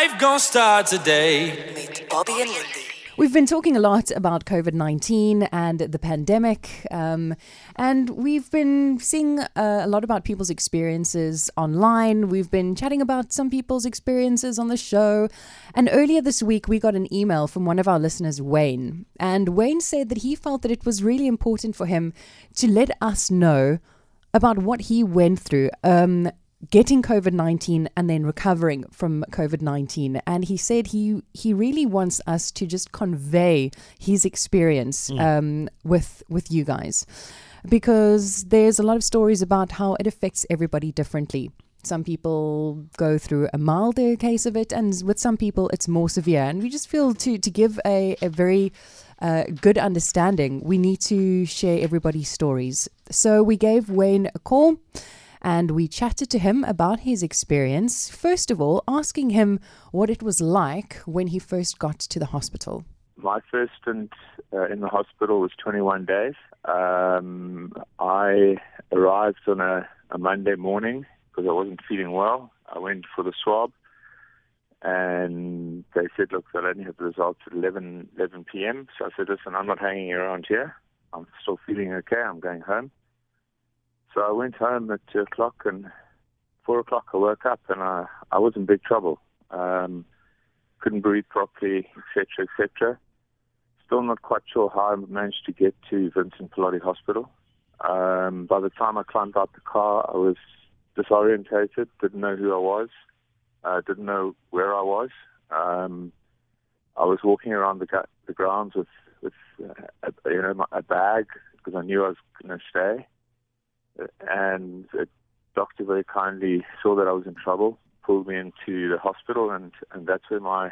life gonna start today. Meet Bobby and Lindy. We've been talking a lot about COVID-19 and the pandemic, and we've been seeing a lot about people's experiences online. We've been chatting about some people's experiences on the show. And earlier this week, we got an email from one of our listeners, Wayne. And Wayne said that he felt that it was really important for him to let us know about what he went through, getting COVID-19 and then recovering from COVID-19. And he said he really wants us to just convey his experience with you guys, because there's a lot of stories about how it affects everybody differently. Some people go through a milder case of it, and with some people it's more severe. And we just feel to give a very good understanding, we need to share everybody's stories. So we gave Wayne a call and we chatted to him about his experience. First of all, asking him what it was like when he first got to the hospital. My first stint in the hospital was 21 days. I arrived on a Monday morning because I wasn't feeling well. I went for the swab and they said, look, they'll only have the results at 11 p.m. So I said, listen, I'm not hanging around here. I'm still feeling okay. I'm going home. So I went home at 2 o'clock, and 4 o'clock I woke up and I was in big trouble. Couldn't breathe properly, etc., etc. Still not quite sure how I managed to get to Vincent Pallotti Hospital. By the time I climbed out the car, I was disorientated, didn't know who I was, didn't know where I was. I was walking around the grounds with a bag because I knew I was going to stay. And a doctor very kindly saw that I was in trouble, pulled me into the hospital, and that's where my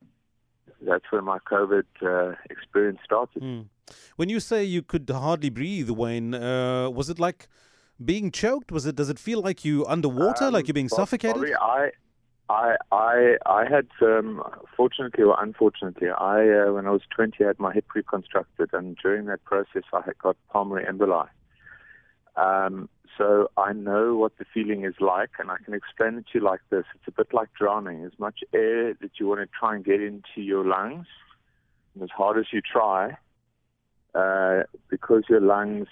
COVID experience started. When you say you could hardly breathe, Wayne, was it like being choked? Does it feel like you underwater, like you're being suffocated? Bobby, I had, fortunately or unfortunately, when I was 20, I had my hip reconstructed, and during that process, I had got pulmonary emboli. So I know what the feeling is like, and I can explain it to you like this. It's a bit like drowning. As much air that you want to try and get into your lungs, and as hard as you try, because your lungs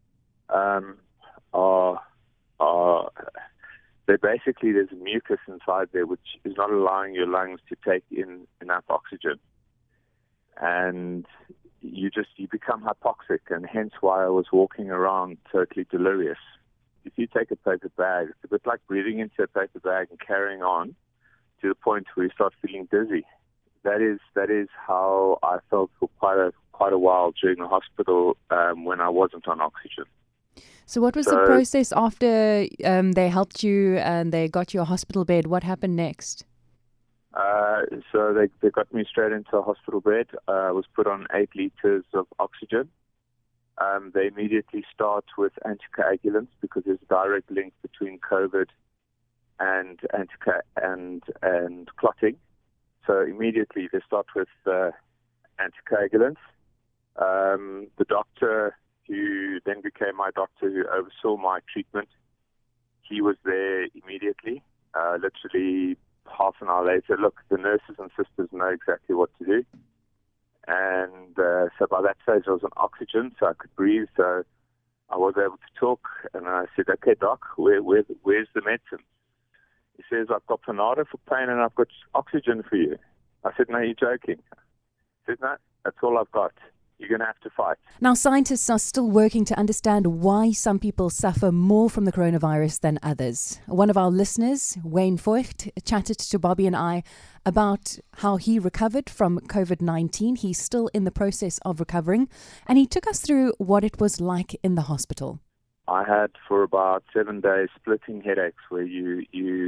there's mucus inside there which is not allowing your lungs to take in enough oxygen. And you become hypoxic, and hence why I was walking around totally delirious. If you take a paper bag, it's a bit like breathing into a paper bag and carrying on to the point where you start feeling dizzy. That is how I felt for quite a while during the hospital when I wasn't on oxygen. So what was the process after they helped you and they got you a hospital bed? What happened next? So they got me straight into a hospital bed. I was put on 8 liters of oxygen. They immediately start with anticoagulants because there's a direct link between COVID and clotting. So immediately they start with anticoagulants. The doctor who then became my doctor, who oversaw my treatment, he was there immediately, literally half an hour later. Look, the nurses and sisters know exactly what to do. And so by that stage I was on oxygen, so I could breathe, so I was able to talk. And I said, okay, doc, where's the medicine? He says, I've got Panado for pain and I've got oxygen for you. I said, no, you're joking. He said, no, that's all I've got. You're going to have to fight. Now, scientists are still working to understand why some people suffer more from the coronavirus than others. One of our listeners, Wayne Voigt, chatted to Bobby and I about how he recovered from COVID-19. He's still in the process of recovering, and he took us through what it was like in the hospital. I had for about 7 days splitting headaches where your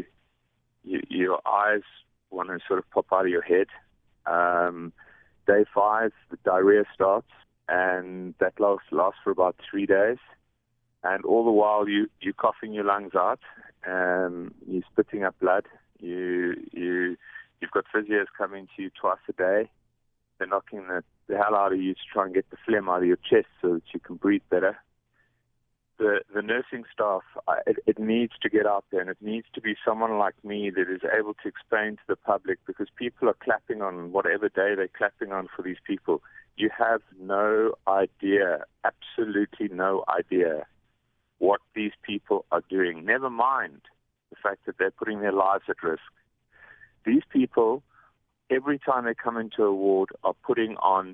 eyes want to sort of pop out of your head. Day 5, the diarrhea starts, and that lasts for about 3 days. And all the while, you're coughing your lungs out, you're spitting up blood. You've got physios coming to you twice a day. They're knocking the hell out of you to try and get the phlegm out of your chest so that you can breathe better. the nursing staff, it needs to get out there, and it needs to be someone like me that is able to explain to the public, because people are clapping on whatever day they're clapping on for these people. You have no idea, absolutely no idea, what these people are doing. Never mind the fact that they're putting their lives at risk. These people, every time they come into a ward, are putting on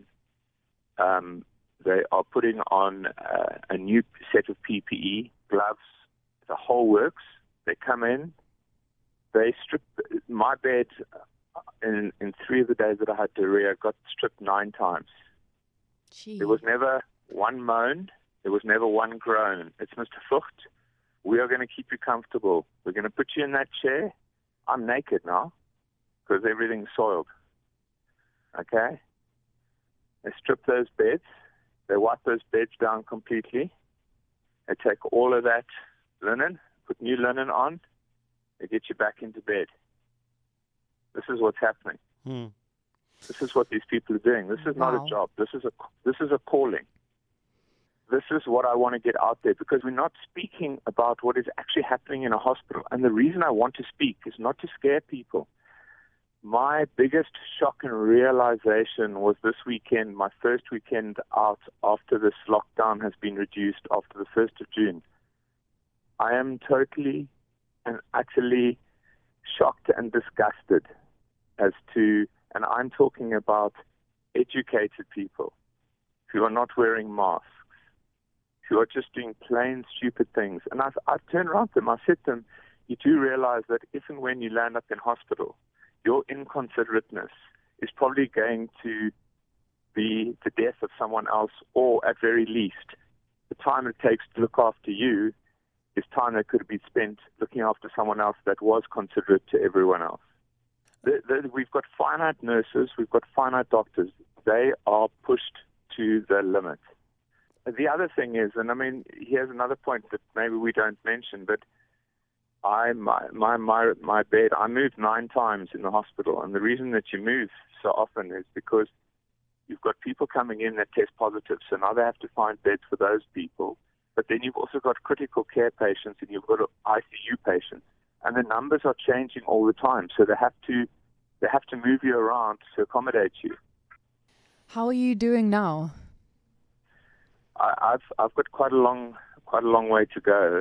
a new set of PPE, gloves, the whole works. They come in, they strip my bed. In 3 of the days that I had diarrhea, got stripped 9 times. Gee. There was never one moan. There was never one groan. It's Mr. Fucht. We are going to keep you comfortable. We're going to put you in that chair. I'm naked now because everything's soiled. Okay? They strip those beds. They wipe those beds down completely. They take all of that linen, put new linen on. They get you back into bed. This is what's happening. This is what these people are doing. This is not a job. This is a calling. This is what I want to get out there, because we're not speaking about what is actually happening in a hospital. And the reason I want to speak is not to scare people. My biggest shock and realization was this weekend, my first weekend out after this lockdown has been reduced after the 1st of June. I am totally and utterly shocked and disgusted as to, and I'm talking about educated people who are not wearing masks, who are just doing plain stupid things. And I've turned around to them, I said to them, you do realize that if and when you land up in hospital, your inconsiderateness is probably going to be the death of someone else, or at very least, the time it takes to look after you is time that could have been spent looking after someone else that was considerate to everyone else. We've got finite nurses, we've got finite doctors. They are pushed to the limit. The other thing is, and I mean, here's another point that maybe we don't mention, but my bed, I moved 9 times in the hospital, and the reason that you move so often is because you've got people coming in that test positive, so now they have to find beds for those people. But then you've also got critical care patients, and you've got ICU patients, and the numbers are changing all the time, so they have to move you around to accommodate you. How are you doing now? I've got quite a long way to go.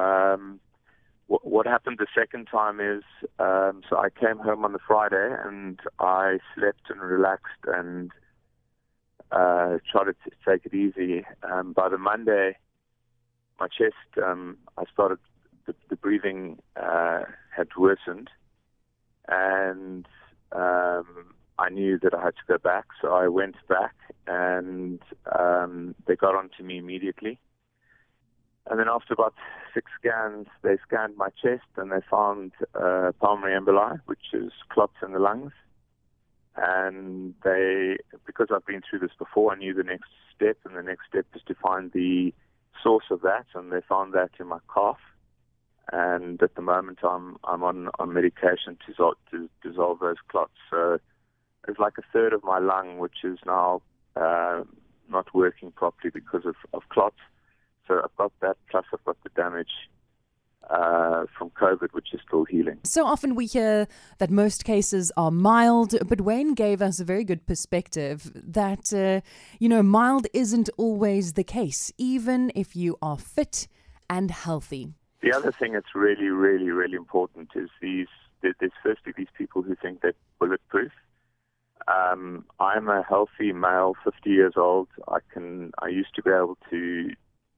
What happened the second time is, so I came home on the Friday and I slept and relaxed and tried to take it easy. By the Monday, my chest, I started, the breathing had worsened, and I knew that I had to go back, so I went back, and they got onto me immediately. And then after about 6 scans, they scanned my chest, and they found pulmonary emboli, which is clots in the lungs. And because I've been through this before, I knew the next step, and the next step is to find the source of that, and they found that in my calf. And at the moment, I'm on medication to dissolve those clots. So it's like 1/3 of my lung, which is now not working properly because of clots. So I've got that, plus I've got the damage from COVID, which is still healing. So often we hear that most cases are mild, but Wayne gave us a very good perspective that, mild isn't always the case, even if you are fit and healthy. The other thing that's really, really, really important is there's firstly these people who think they're bulletproof. I'm a healthy male, 50 years old. I used to be able to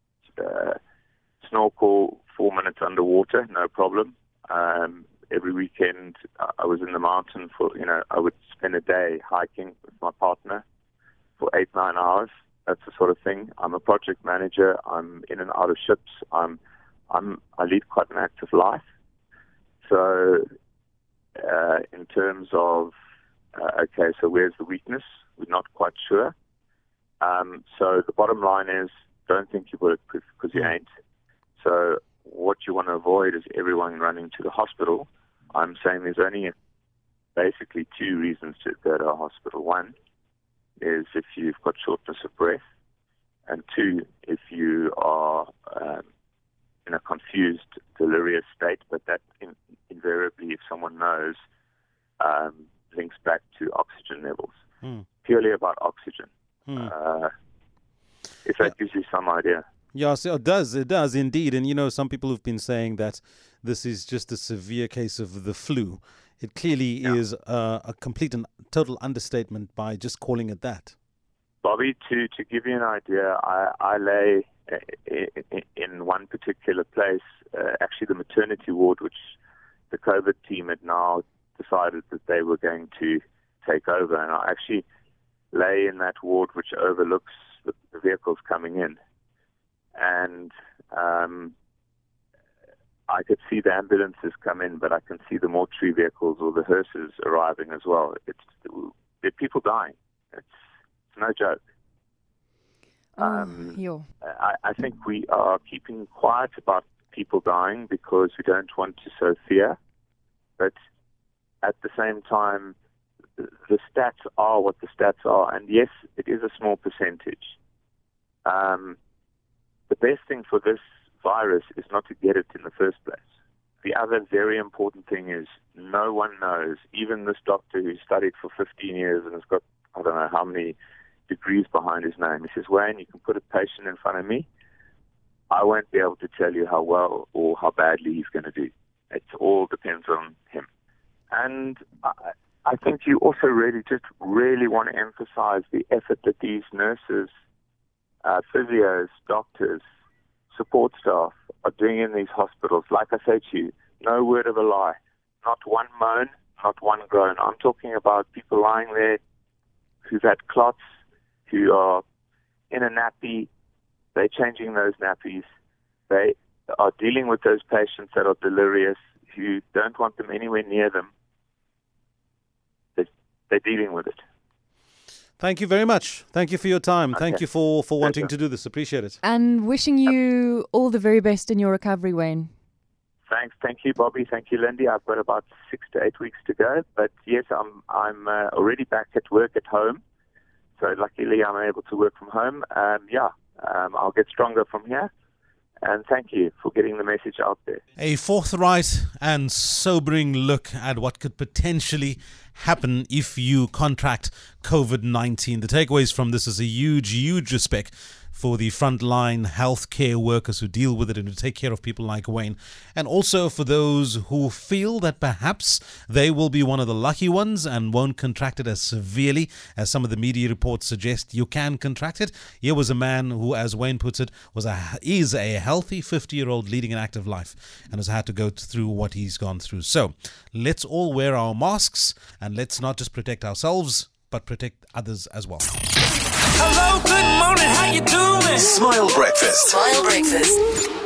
snorkel 4 minutes underwater, no problem. Every weekend I was in the mountain I would spend a day hiking with my partner for 8-9 hours. That's the sort of thing. I'm a project manager. I'm in and out of ships. I lead quite an active life. So in terms of, so where's the weakness? We're not quite sure. So the bottom line is, don't think you're bulletproof, because you ain't. So what you want to avoid is everyone running to the hospital. I'm saying there's only basically 2 reasons to go to a hospital. 1 is if you've got shortness of breath, and 2, if you are in a confused, delirious state, but that invariably, if someone knows, links back to oxygen levels. Purely about oxygen. If that gives you some idea. Yes, it does. It does indeed. And, some people have been saying that this is just a severe case of the flu. It clearly is a complete and total understatement by just calling it that. Bobby, to give you an idea, I lay in one particular place, actually the maternity ward, which the COVID team had now decided that they were going to take over. And I actually lay in that ward which overlooks the vehicles coming in. And I could see the ambulances come in, but I can see the mortuary vehicles or the hearses arriving as well. There are people dying. It's no joke. I think we are keeping quiet about people dying because we don't want to sow fear. But at the same time, the stats are what the stats are. And yes, it is a small percentage. The best thing for this virus is not to get it in the first place. The other very important thing is no one knows, even this doctor who studied for 15 years and has got, I don't know how many degrees behind his name. He says, Wayne, you can put a patient in front of me. I won't be able to tell you how well or how badly he's going to do. It all depends on him. And I think you also really want to emphasize the effort that these nurses, physios, doctors, support staff are doing in these hospitals. Like I say to you, no word of a lie. Not one moan, not one groan. I'm talking about people lying there who've had clots, who are in a nappy. They're changing those nappies. They are dealing with those patients that are delirious, who don't want them anywhere near them. They're dealing with it. Thank you very much. Thank you for your time. Okay. Thank you for wanting to do this. Appreciate it. And wishing you all the very best in your recovery, Wayne. Thanks. Thank you, Bobby. Thank you, Lindy. I've got about 6 to 8 weeks to go. But yes, I'm already back at work at home. So luckily I'm able to work from home. I'll get stronger from here. And thank you for getting the message out there. A forthright and sobering look at what could potentially happen if you contract COVID-19. The takeaways from this is a huge, huge respect for the frontline healthcare workers who deal with it and who take care of people like Wayne. And also for those who feel that perhaps they will be one of the lucky ones and won't contract it as severely as some of the media reports suggest you can contract it. Here was a man who, as Wayne puts it, is a healthy 50-year-old leading an active life and has had to go through what he's gone through. So let's all wear our masks and let's not just protect ourselves, but protect others as well. Hello, good morning, how you doing? Smile Breakfast. Smile Breakfast.